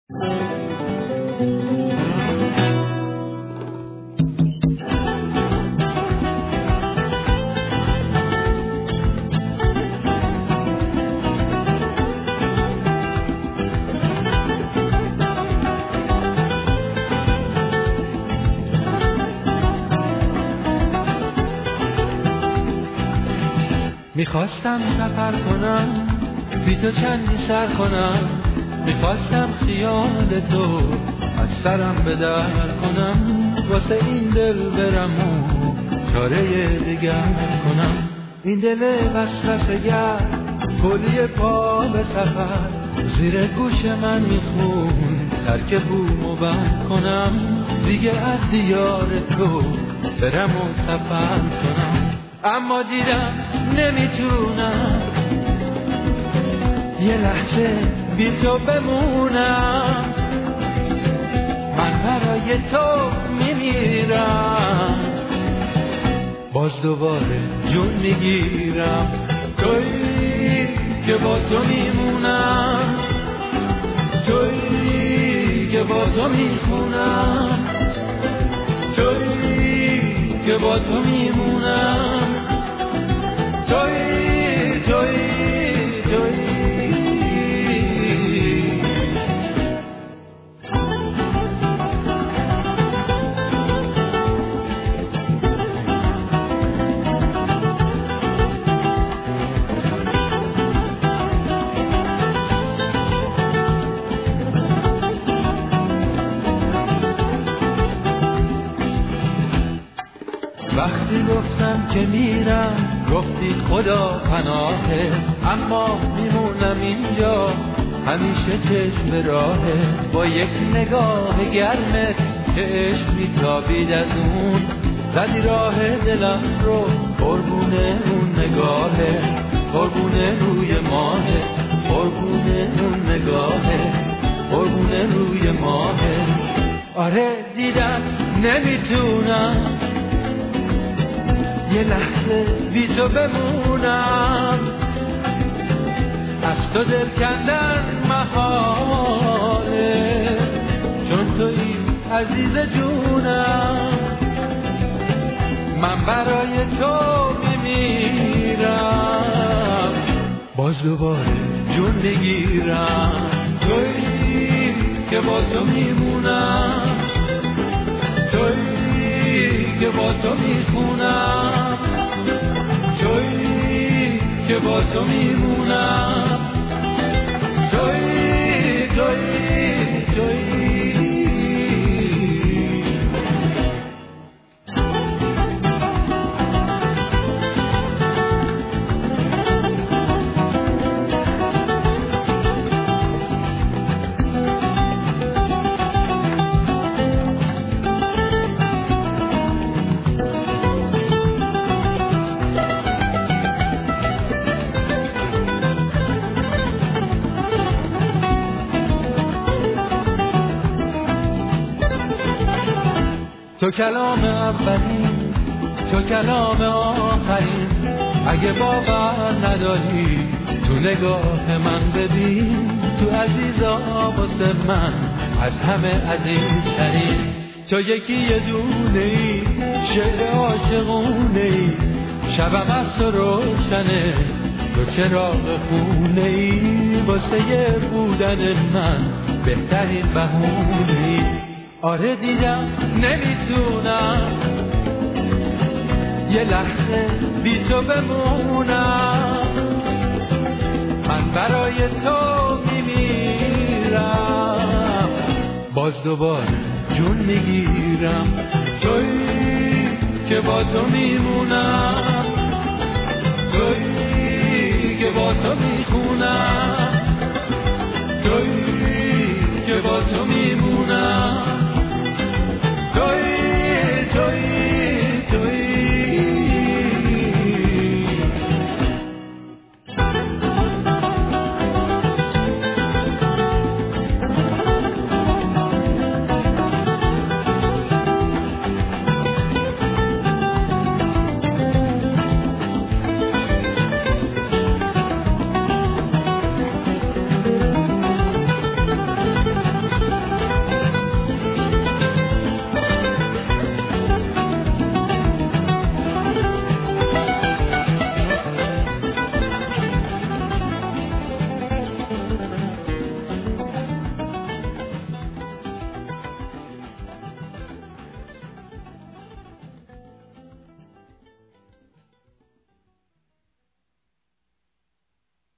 میخواستم سفر کنم بی تو چندی سر کنم، میخواستم خیال تو از سرم به در کنم، واسه این دل برم و چاره دیگر کنم. این دل وسوسه گر کلی پا به سفر، زیر گوش من میخون ترک بومو بر کنم، دیگه از دیار تو برم و سفر کنم. اما دیدم نمیتونم یه لحظه بی تو بمونم، من برای تو میمیرم، باز دوباره جون میگیرم. تویی که با تو میمونم، تویی که با تو میخونم، تویی که با تو میمونم، تویی تویی تویی. وقتی گفتم که میرم گفتی خدا پناهه، اما میمونم اینجا همیشه چشم به راهه، با یک نگاه گرمه که عشق میتابید از اون، زدی راه دلم رو قربونه اون نگاهه، قربونه روی ماهه، قربونه اون نگاهه، قربونه روی ماهه. آره دیدم نمیتونم یه لحظه بی تو بمونم، از تو دل کندن محاله، چون تویی عزیز جونم، من برای تو میمیرم، باز دوباره جون میگیرم. تویی که با تو میمونم، تویی که با تو میخونم، تویی که با تو میمونم، تویی تویی تویی. تو کلام اولین، تو کلام آخرین، اگه باور نداری تو نگاه من ببین، تو عزیزا واسه من از همه عزیزترین، تو یکی یه دونه‌ای، شعر عاشقونه‌ای، شبم از تو روشنه، تو چراغ خونه‌ای، واسه بودن من بهترین بهونه‌ای. آره دیدم نمیتونم یه لحظه بی تو بمونم، من برای تو میمیرم، باز دوباره جون میگیرم. تویی که با تو میمونم، تویی که با تو میخونم، تویی که با تو میمونم،